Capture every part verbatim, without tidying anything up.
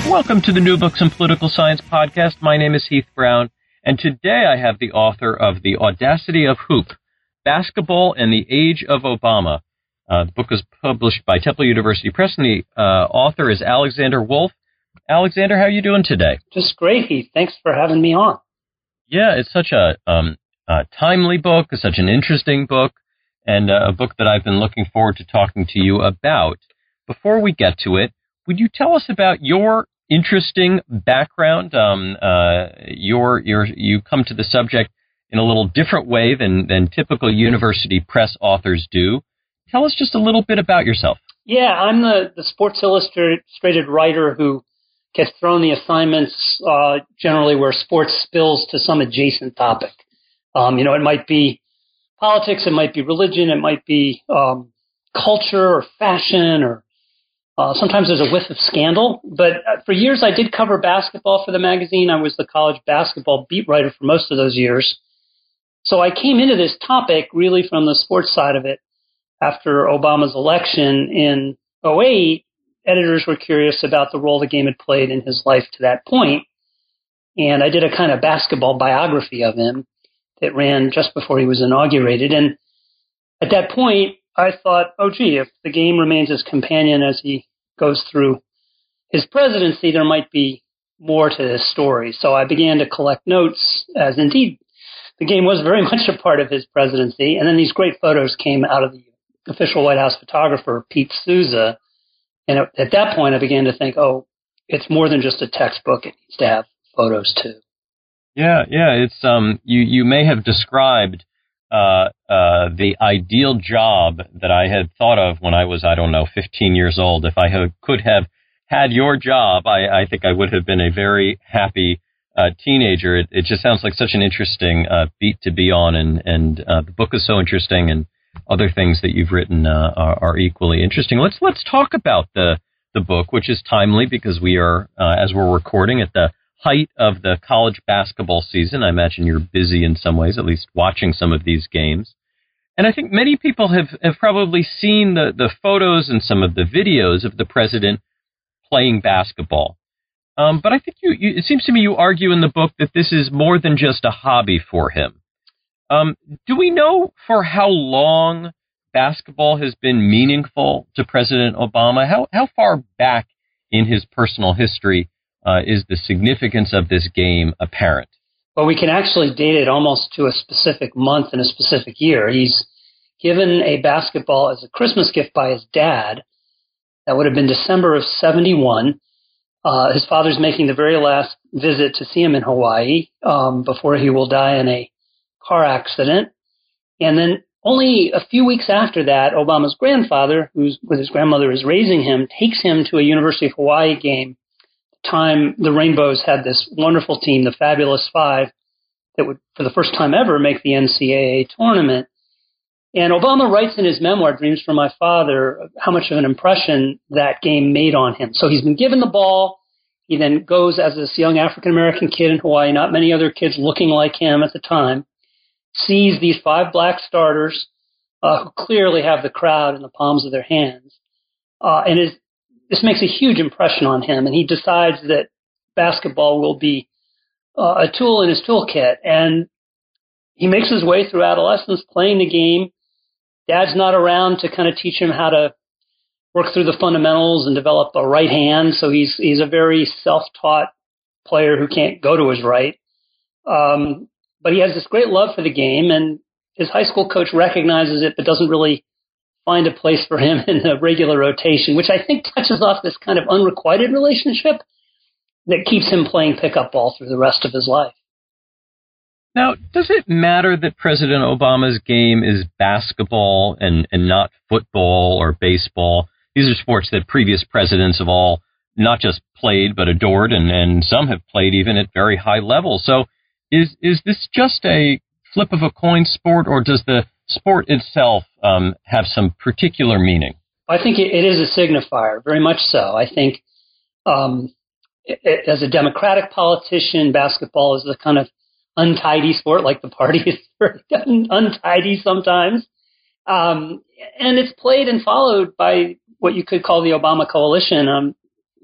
Welcome to the New Books in Political Science podcast. My name is Heath Brown, and today I have the author of The Audacity of Hoop, Basketball and the Age of Obama. Uh, the book was published by Temple University Press, and the uh, author is Alexander Wolf. Alexander, how are you doing today? Just great, Heath. Thanks for having me on. Yeah, it's such a, um, a timely book, such an interesting book, and uh, a book that I've been looking forward to talking to you about. Before we get to it, would you tell us about your interesting background? Um, uh, your, your, you come to the subject in a little different way than, than typical university press authors do. Tell us just a little bit about yourself. Yeah, I'm the, the Sports Illustrated writer who gets thrown the assignments uh, generally where sports spills to some adjacent topic. Um, you know, it might be politics, it might be religion, it might be um, culture or fashion, or uh, sometimes there's a whiff of scandal. But for years I did cover basketball for the magazine. I was the college basketball beat writer for most of those years. So I came into this topic really from the sports side of it. After Obama's election in oh eight, editors were curious about the role the game had played in his life to that point. And I did a kind of basketball biography of him that ran just before he was inaugurated. And at that point, I thought, oh, gee, if the game remains his companion as he goes through his presidency, there might be more to this story. So I began to collect notes, as indeed the game was very much a part of his presidency. And then these great photos came out of the official White House photographer, Pete Souza. And at, at that point, I began to think, oh, it's more than just a textbook. It needs to have photos, too. Yeah, yeah. It's um, you, you may have described uh, uh, the ideal job that I had thought of when I was, I don't know, fifteen years old. If I have, could have had your job, I, I think I would have been a very happy uh, teenager. It, it just sounds like such an interesting uh, beat to be on, and, and uh, the book is so interesting, and other things that you've written uh, are, are equally interesting. Let's let's talk about the the book, which is timely because we are, uh, as we're recording, at the height of the college basketball season. I imagine you're busy in some ways, at least watching some of these games. And I think many people have, have probably seen the, the photos and some of the videos of the president playing basketball. Um, but I think you, you, it seems to me you argue in the book that this is more than just a hobby for him. Um, do we know for how long basketball has been meaningful to President Obama? How how far back in his personal history uh, is the significance of this game apparent? Well, we can actually date it almost to a specific month and a specific year. He's given a basketball as a Christmas gift by his dad. That would have been December of seventy-one. Uh, his father's making the very last visit to see him in Hawaii um, before he will die in a car accident. And then only a few weeks after that, Obama's grandfather, who's with his grandmother is raising him, takes him to a University of Hawaii game. The time the Rainbows had this wonderful team, the Fabulous Five, that would, for the first time ever, make the N C double A tournament. And Obama writes in his memoir, Dreams from My Father, how much of an impression that game made on him. So he's been given the ball. He then goes as this young African-American kid in Hawaii, not many other kids looking like him at the time, sees these five black starters uh, who clearly have the crowd in the palms of their hands. Uh, and is, this makes a huge impression on him, and he decides that basketball will be uh, a tool in his toolkit. And he makes his way through adolescence playing the game. Dad's not around to kind of teach him how to work through the fundamentals and develop a right hand, so he's he's a very self-taught player who can't go to his right. Um, But he has this great love for the game, and his high school coach recognizes it but doesn't really find a place for him in the regular rotation, which I think touches off this kind of unrequited relationship that keeps him playing pickup ball through the rest of his life. Now, does it matter that President Obama's game is basketball and, and not football or baseball? These are sports that previous presidents have all not just played but adored, and, and some have played even at very high levels. So Is is this just a flip of a coin sport, or does the sport itself um, have some particular meaning? I think it, it is a signifier, very much so. I think um, it, it, as a Democratic politician, basketball is the kind of untidy sport, like the party is very untidy sometimes. Um, and it's played and followed by what you could call the Obama coalition. Um,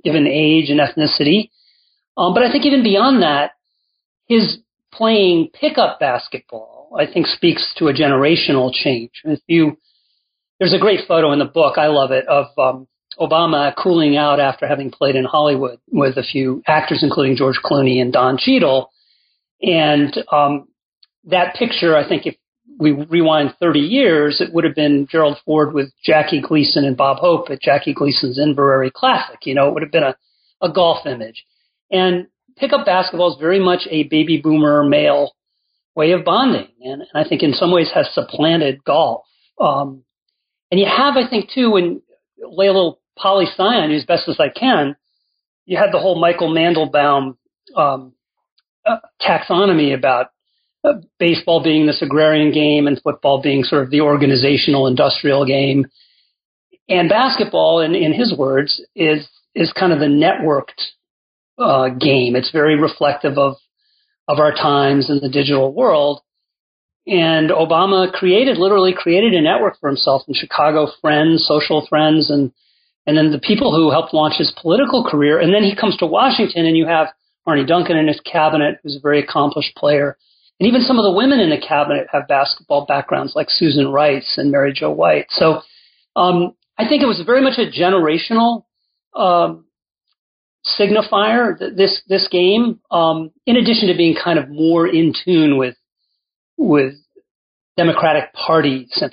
given age and ethnicity. Um, but I think even beyond that, his playing pickup basketball, I think, speaks to a generational change. If you, there's a great photo in the book, I love it, of um, Obama cooling out after having played in Hollywood with a few actors, including George Clooney and Don Cheadle. And um, that picture, I think, if we rewind thirty years, it would have been Gerald Ford with Jackie Gleason and Bob Hope at Jackie Gleason's Inverary Classic. You know, it would have been a, a golf image. And pickup basketball is very much a baby boomer male way of bonding, and, and I think in some ways has supplanted golf. Um, and you have, I think, too, when lay a little poli-sci on you as best as I can, you had the whole Michael Mandelbaum um, uh, taxonomy about uh, baseball being this agrarian game and football being sort of the organizational industrial game. And basketball, in, in his words, is is kind of the networked uh, game. It's very reflective of of our times in the digital world. And Obama created, literally created a network for himself in Chicago, friends, social friends, and and then the people who helped launch his political career. And then he comes to Washington, and you have Arne Duncan in his cabinet, who's a very accomplished player. And even some of the women in the cabinet have basketball backgrounds, like Susan Rice and Mary Jo White. So um, I think it was very much a generational um, signifier, this this game, um, in addition to being kind of more in tune with with Democratic Party sympathy.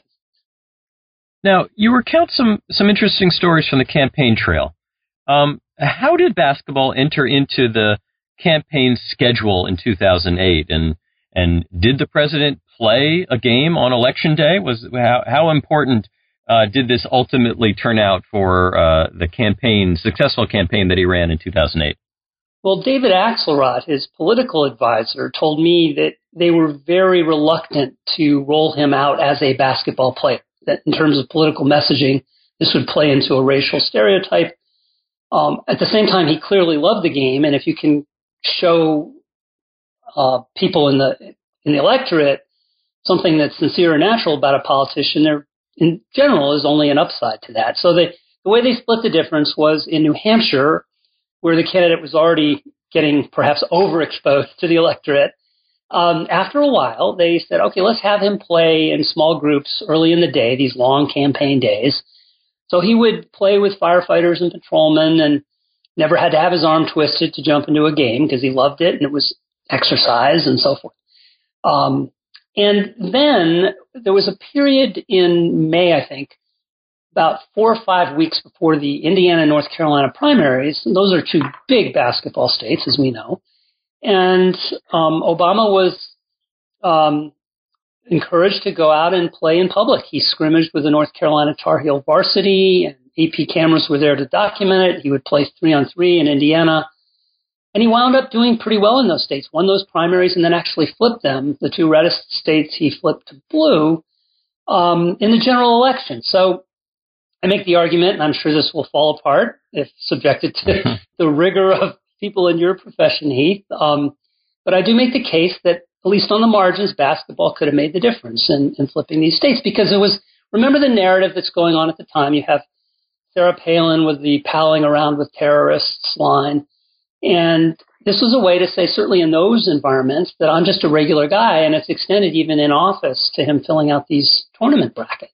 Now, you recount some some interesting stories from the campaign trail. Um, how did basketball enter into the campaign schedule in two thousand eight, and and did the president play a game on election day? Was how, how important uh, did this ultimately turn out for uh, the campaign, successful campaign that he ran in two thousand eight? Well, David Axelrod, his political advisor, told me that they were very reluctant to roll him out as a basketball player, that in terms of political messaging, this would play into a racial stereotype. Um, at the same time, he clearly loved the game, and if you can show uh, people in the in the electorate something that's sincere and natural about a politician, there in general is only an upside to that. So the, the way they split the difference was in New Hampshire, where the candidate was already getting perhaps overexposed to the electorate. Um, after a while, they said, okay, let's have him play in small groups early in the day, these long campaign days. So he would play with firefighters and patrolmen and never had to have his arm twisted to jump into a game because he loved it and it was exercise and so forth. Um, and then there was a period in May, I think, about four or five weeks before the Indiana and North Carolina primaries. And those are two big basketball states, as we know. And um, Obama was um, encouraged to go out and play in public. He scrimmaged with the North Carolina Tar Heel varsity, and A P cameras were there to document it. He would play three on three in Indiana. And he wound up doing pretty well in those states, won those primaries, and then actually flipped them. The two reddest states he flipped to blue um, in the general election. So I make the argument, and I'm sure this will fall apart if subjected to the rigor of people in your profession, Heath. Um, but I do make the case that, at least on the margins, basketball could have made the difference in, in flipping these states, because it was, remember the narrative that's going on at the time. You have Sarah Palin with the palling around with terrorists line. And this was a way to say, certainly in those environments, that I'm just a regular guy, and it's extended even in office to him filling out these tournament brackets.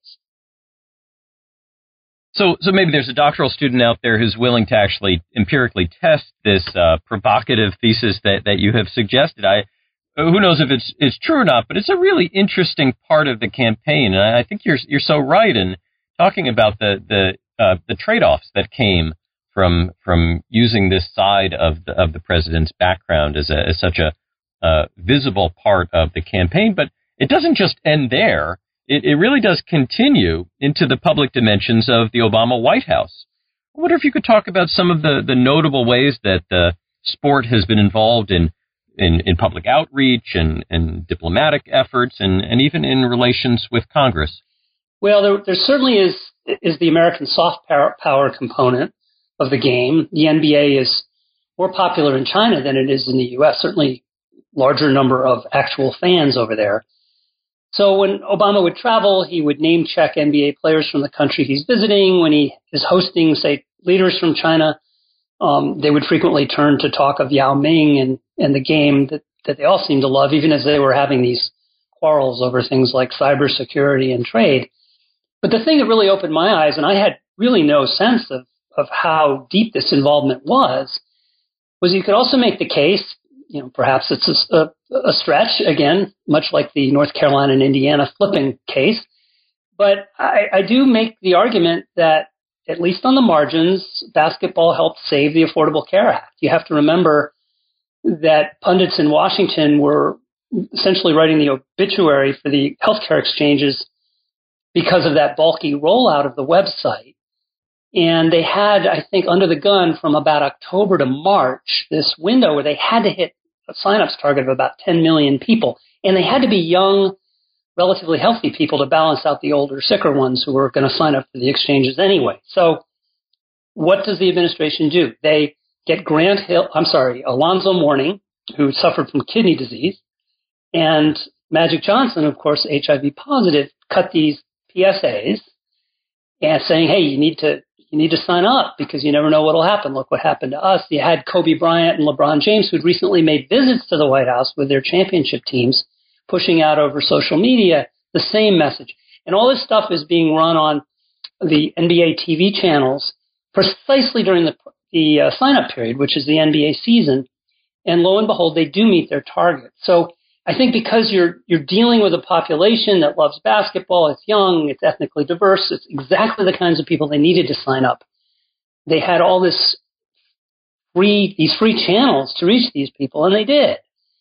So, so maybe there's a doctoral student out there who's willing to actually empirically test this uh, provocative thesis that, that you have suggested. I, who knows if it's it's true or not, but it's a really interesting part of the campaign, and I think you're you're so right in talking about the the uh, the trade-offs that came from from using this side of the of the president's background as a as such a uh, visible part of the campaign. But it doesn't just end there. It, it really does continue into the public dimensions of the Obama White House. I wonder if you could talk about some of the, the notable ways that the sport has been involved in in, in public outreach and, and diplomatic efforts and, and even in relations with Congress. Well, there, there certainly is is the American soft power, power component of the game. The N B A is more popular in China than it is in the U S, certainly larger number of actual fans over there. So when Obama would travel, he would name check N B A players from the country he's visiting. When he is hosting, say, leaders from China, um, they would frequently turn to talk of Yao Ming and, and the game that, that they all seemed to love, even as they were having these quarrels over things like cybersecurity and trade. But the thing that really opened my eyes, and I had really no sense of, of how deep this involvement was, was you could also make the case, you know, perhaps it's a, a, a stretch, again, much like the North Carolina and Indiana flipping case, but I, I do make the argument that, at least on the margins, basketball helped save the Affordable Care Act. You have to remember that pundits in Washington were essentially writing the obituary for the healthcare exchanges because of that bulky rollout of the website. And they had, I think, under the gun from about October to March, this window where they had to hit a signups target of about ten million people. And they had to be young, relatively healthy people to balance out the older, sicker ones who were going to sign up for the exchanges anyway. So what does the administration do? They get Grant Hill, I'm sorry, Alonzo Mourning, who suffered from kidney disease, and Magic Johnson, of course, H I V positive, cut these P S As and saying, hey, you need to you need to sign up because you never know what will happen. Look what happened to us. You had Kobe Bryant and LeBron James, who'd recently made visits to the White House with their championship teams, pushing out over social media the same message. And all this stuff is being run on the N B A T V channels precisely during the, the uh, sign-up period, which is the N B A season. And lo and behold, they do meet their target. So I think because you're you're dealing with a population that loves basketball, it's young, it's ethnically diverse, it's exactly the kinds of people they needed to sign up. They had all this free these free channels to reach these people, and they did.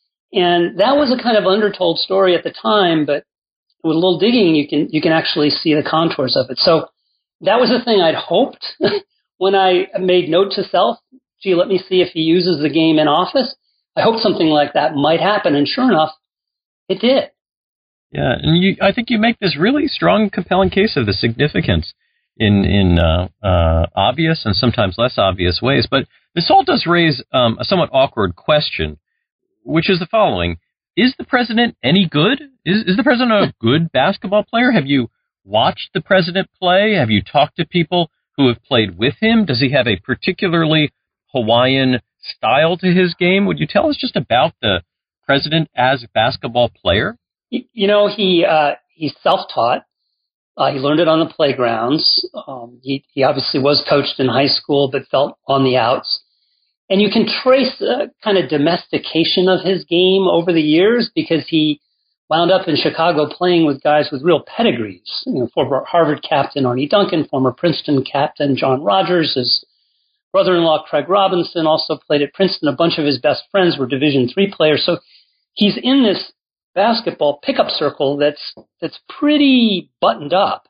And that was a kind of undertold story at the time, but with a little digging, you can you can actually see the contours of it. So that was the thing I'd hoped when I made note to self, gee, let me see if he uses the game in office. I hoped something like that might happen, and sure enough, it did. Yeah, and you, I think you make this really strong, compelling case of the significance in in uh, uh, obvious and sometimes less obvious ways. But this all does raise um, a somewhat awkward question, which is the following. Is the president any good? Is, is the president a good basketball player? Have you watched the president play? Have you talked to people who have played with him? Does he have a particularly Hawaiian style to his game? Would you tell us just about the president as a basketball player? You know, he uh, he's self-taught. Uh, he learned it on the playgrounds. Um, he, he obviously was coached in high school, but felt on the outs. And you can trace a kind of domestication of his game over the years because he wound up in Chicago playing with guys with real pedigrees. You know, former Harvard captain Arnie Duncan, former Princeton captain John Rogers, his brother-in-law Craig Robinson also played at Princeton. A bunch of his best friends were Division three players. So he's in this basketball pickup circle that's that's pretty buttoned up.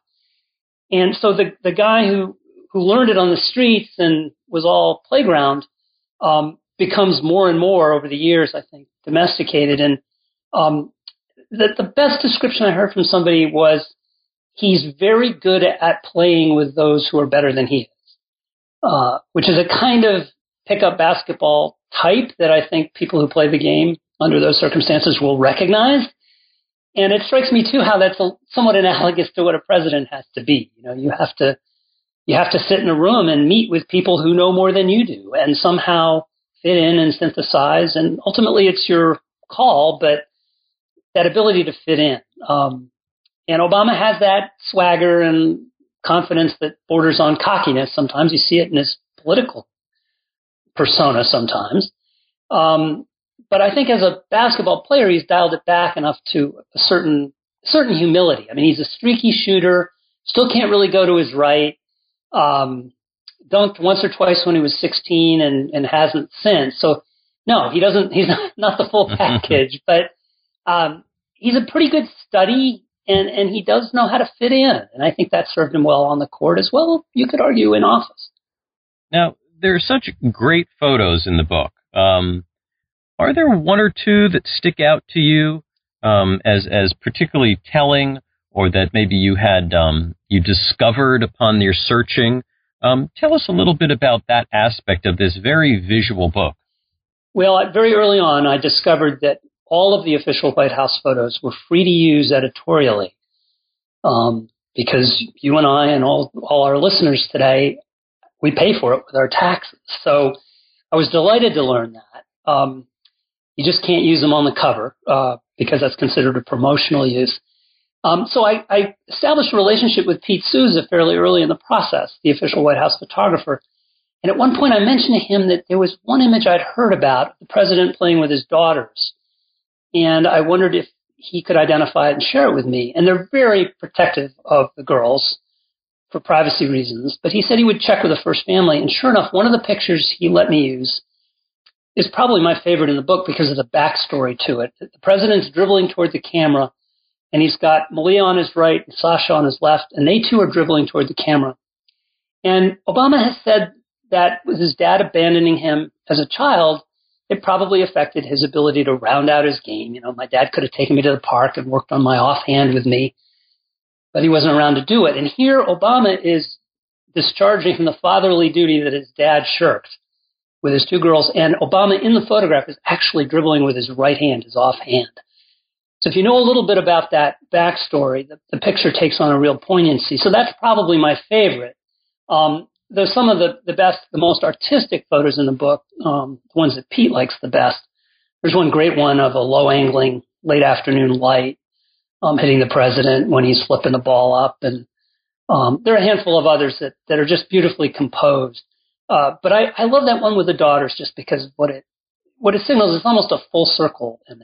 And so the the guy who, who learned it on the streets and was all playground um, becomes more and more over the years, I think, domesticated. And um, the, the best description I heard from somebody was he's very good at playing with those who are better than he is. Uh, which is a kind of pickup basketball type that I think people who play the game under those circumstances will recognize. And it strikes me too how that's a, somewhat analogous to what a president has to be. You know, you have to you have to sit in a room and meet with people who know more than you do and somehow fit in and synthesize. And ultimately, it's your call, but that ability to fit in. Um, and Obama has that swagger and confidence that borders on cockiness. Sometimes you see it in his political persona sometimes. Um, but I think as a basketball player, he's dialed it back enough to a certain certain humility. I mean, he's a streaky shooter, still can't really go to his right, um, dunked once or twice when he was sixteen and, and hasn't since. So, no, he doesn't. He's not, not the full package, but um, he's a pretty good study. And, and he does know how to fit in. And I think that served him well on the court as well, you could argue, in office. Now, there are such great photos in the book. Um, are there one or two that stick out to you um, as as particularly telling, or that maybe you had um, you discovered upon your searching? Um, tell us a little bit about that aspect of this very visual book. Well, very early on, I discovered that all of the official White House photos were free to use editorially, um, because you and I and all all our listeners today we pay for it with our taxes. So I was delighted to learn that. Um, you just can't use them on the cover uh, because that's considered a promotional use. Um, so I, I established a relationship with Pete Souza fairly early in the process, the official White House photographer. And at one point I mentioned to him that there was one image I'd heard about, the president playing with his daughters. And I wondered if he could identify it and share it with me. And they're very protective of the girls for privacy reasons. But he said he would check with the First Family. And sure enough, one of the pictures he let me use is probably my favorite in the book because of the backstory to it. The president's dribbling toward the camera, and he's got Malia on his right and Sasha on his left, and they two are dribbling toward the camera. And Obama has said that with his dad abandoning him as a child, it probably affected his ability to round out his game. You know, my dad could have taken me to the park and worked on my offhand with me, but he wasn't around to do it. And here Obama is discharging the fatherly duty that his dad shirked with his two girls. And Obama in the photograph is actually dribbling with his right hand, his offhand. So if you know a little bit about that backstory, the, the picture takes on a real poignancy. So that's probably my favorite. Um, there's some of the, the best, the most artistic photos in the book, um, the ones that Pete likes the best. There's one great one of a low-angling late afternoon light um, hitting the president when he's flipping the ball up. And um, there are a handful of others that, that are just beautifully composed. Uh, but I, I love that one with the daughters just because of what it, what it signals. It's almost a full circle image.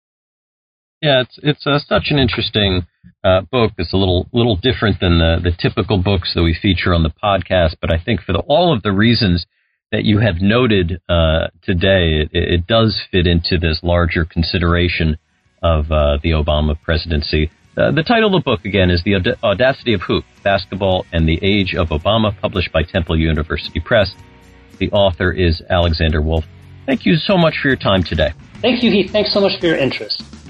Yeah, it's it's uh, such an interesting uh, book. It's a little little different than the, the typical books that we feature on the podcast, but I think for the, all of the reasons that you have noted uh, today, it, it does fit into this larger consideration of uh, the Obama presidency. Uh, the title of the book, again, is The Aud- Audacity of Hoop, Basketball and the Age of Obama, published by Temple University Press. The author is Alexander Wolf. Thank you so much for your time today. Thank you, Heath. Thanks so much for your interest.